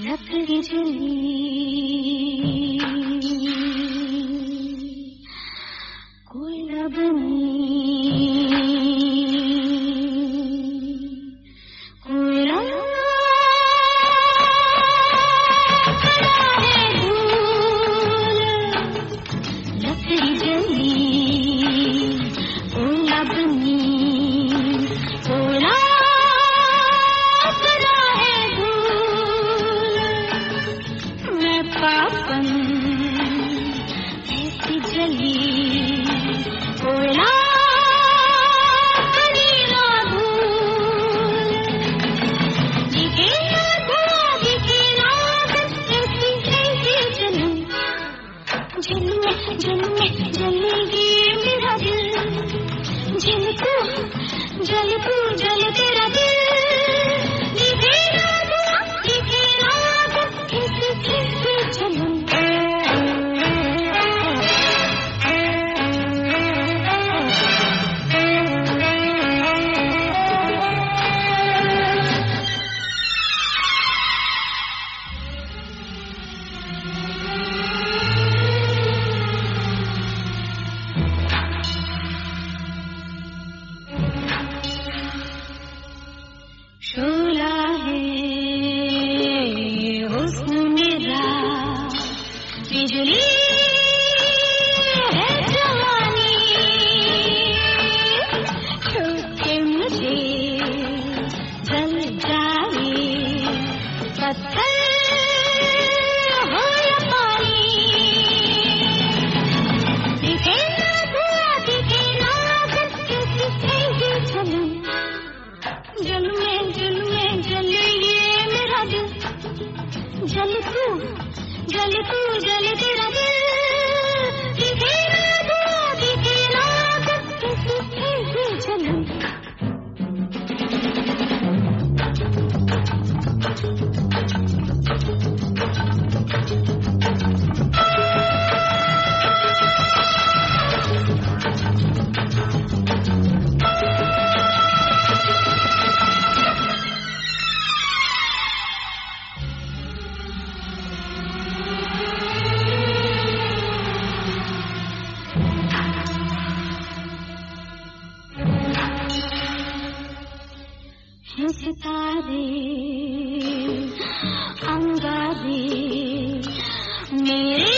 लकड़ी जली कोयला बनी कोयला लकड़ी जली कोयला बनी कोयला पापन ऐसी जली कोयला करी ना भूल दिखे ना धुआं दिखे ना ऐसी ऐसी जली जलने जलेगी मेरा दिल जल तू जल तेरा दिल दिखे ना धुआं दिखे ना ऐसी ऐसी जली शोला है हुस्न मेरा बिजली है जवानी छूके मुझे जल जाए पत्थर हो या पानी दिखे ना धुआं दिखे ना कैसी कैसी जलन जल में जले ये मेरा दिल जल तू जल तेरा दिल दिखे ना धुआं दिखे ना कैसी कैसी जलन सितारे अंगारे मेरे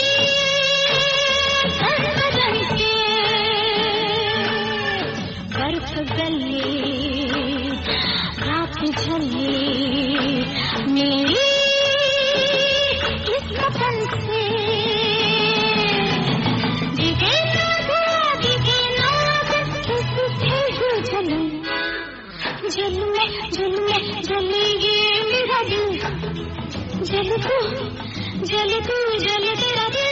बदन के बर्फ गले रात झले मेरी इस वतन से दिखे ना धुआं दिखे ना कैसी कैसी जलन जल में जलेगी मेरा दिल जल तू जल तेरा दिल